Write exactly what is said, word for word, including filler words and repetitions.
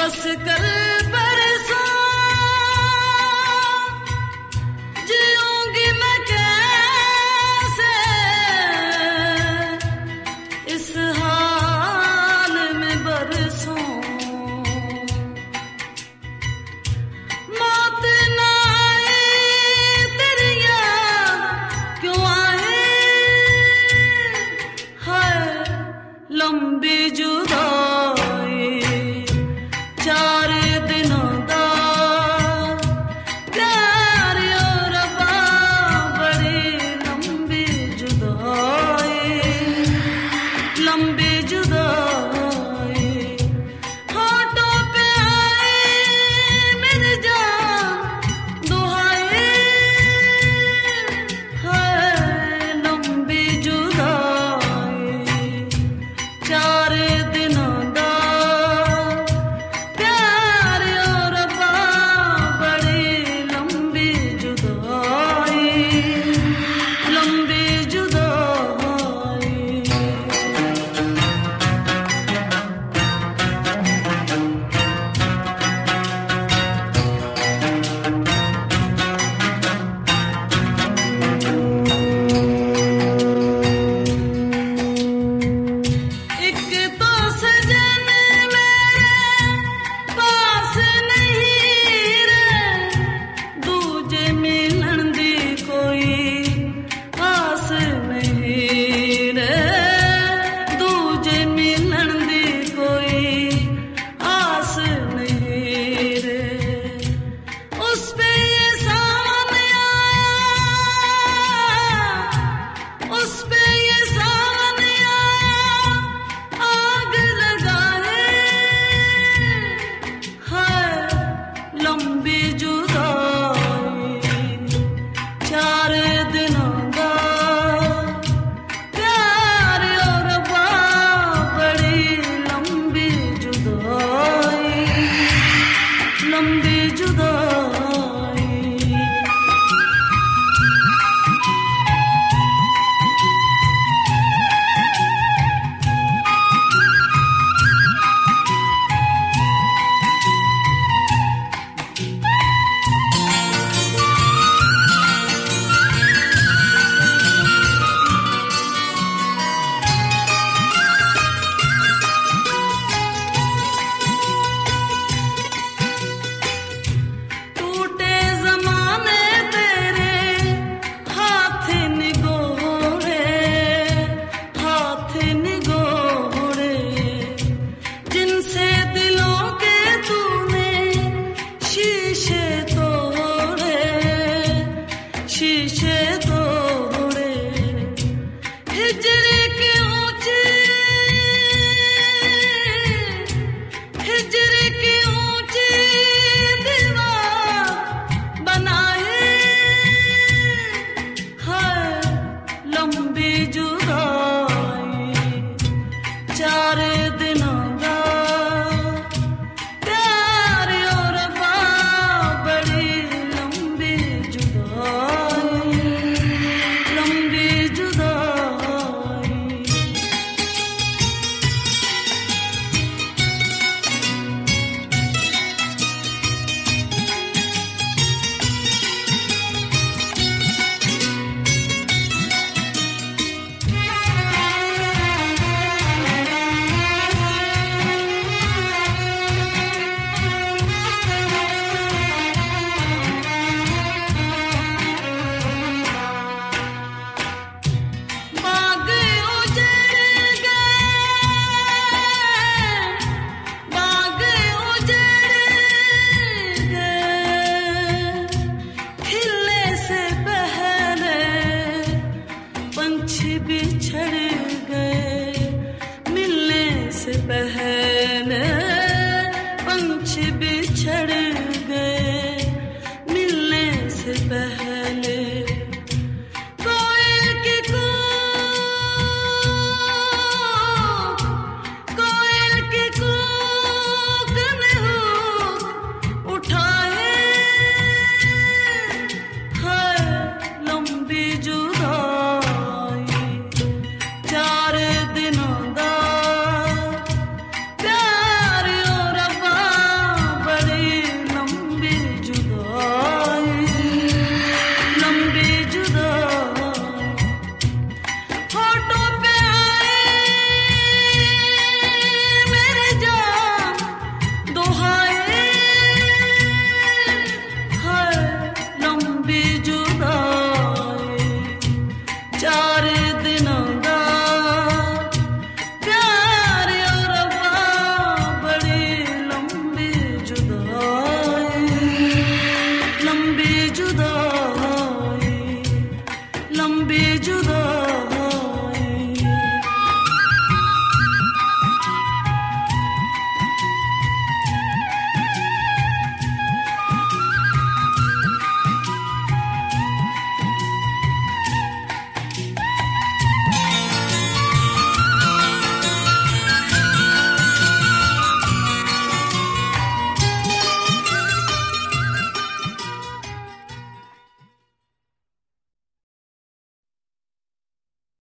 बस कल परसों जीऊंगी मैं कैसे इस हाल में बरसों। मौत ना आए तेरी याद क्यों आए, हाय लंबी जुदाई चार दिनों दा प्यार और रब्बा बड़ी लंबी जुदाई, लंबी जुदाई। होठों पे आए मेरी जान दुहाई, है लंबी जुदाई चार दिनों दा प्यार और रब्बा बड़ी लंबी जुदाई, लंबी जुदाई। एक तो सजन मेरे पास नहीं रे, दूजे मिलन दी कोई आस नहीं रे, दूजे मिलन दी कोई आस नहीं रे। उस पे ये सावन आया, उस पे ये सावन आया आग लगाए, हाय लंबी जुदाई चार दिनों दा प्यार और रब्बा बड़ी लंबी जुदाई, लंबी जुदाई। टूटे ज़माने तेरे हाथ निगोड़े, हाथ निगोड़े जिनसे दिलों के तूने शीशे तोड़े, शीशे तोड़े। हिजर के ऊंचे, हिजर के ऊंचे दीवार बनाए, हाय लंबी जुदाई चार दिनों दा प्यार और रब्बा बड़ी लंबी जुदाई, लंबी जुदाई। बाग उजड़ गए, बाग उजड़ गए, खिलने से पहले पंछी बिछड़ गए, मिलने से पहले पंछी बिछड़ गए, मिलने से पहले